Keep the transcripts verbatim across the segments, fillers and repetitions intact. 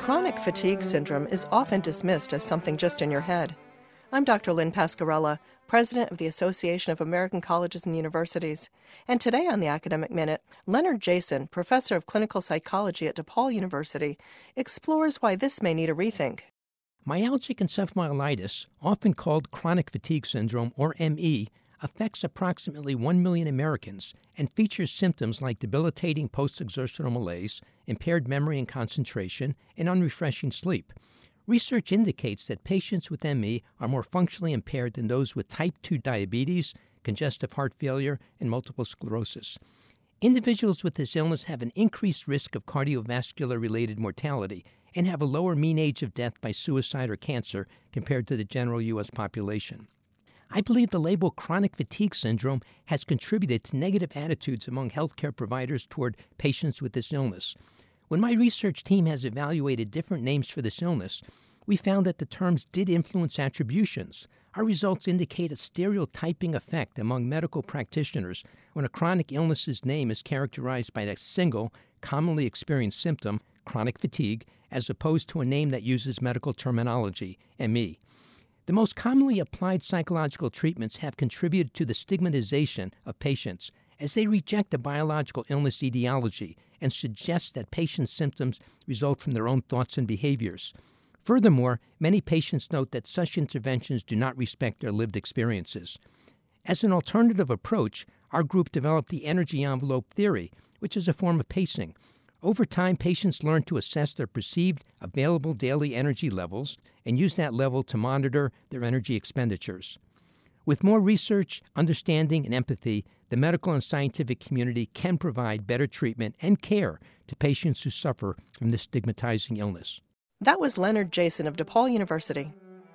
Chronic fatigue syndrome is often dismissed as something just in your head. I'm Doctor Lynn Pascarella, President of the Association of American Colleges and Universities. And today on the Academic Minute, Leonard Jason, Professor of Clinical Psychology at DePaul University, explores why this may need a rethink. Myalgic encephalomyelitis, often called chronic fatigue syndrome, or M E, affects approximately one million Americans and features symptoms like debilitating post-exertional malaise, impaired memory and concentration, and unrefreshing sleep. Research indicates that patients with M E are more functionally impaired than those with type two diabetes, congestive heart failure, and multiple sclerosis. Individuals with this illness have an increased risk of cardiovascular-related mortality and have a lower mean age of death by suicide or cancer compared to the general U S population. I believe the label chronic fatigue syndrome has contributed to negative attitudes among healthcare providers toward patients with this illness. When my research team has evaluated different names for this illness, we found that the terms did influence attributions. Our results indicate a stereotyping effect among medical practitioners when a chronic illness's name is characterized by a single, commonly experienced symptom, chronic fatigue, as opposed to a name that uses medical terminology, M E. The most commonly applied psychological treatments have contributed to the stigmatization of patients as they reject a biological illness etiology and suggest that patients' symptoms result from their own thoughts and behaviors. Furthermore, many patients note that such interventions do not respect their lived experiences. As an alternative approach, our group developed the energy envelope theory, which is a form of pacing. Over time, patients learn to assess their perceived available daily energy levels and use that level to monitor their energy expenditures. With more research, understanding, and empathy, the medical and scientific community can provide better treatment and care to patients who suffer from this stigmatizing illness. That was Leonard Jason of DePaul University.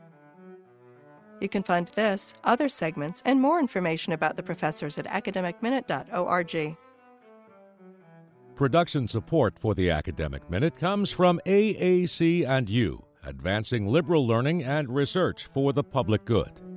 You can find this, other segments, and more information about the professors at academic minute dot org. Production support for the Academic Minute comes from A A C and U, advancing liberal learning and research for the public good.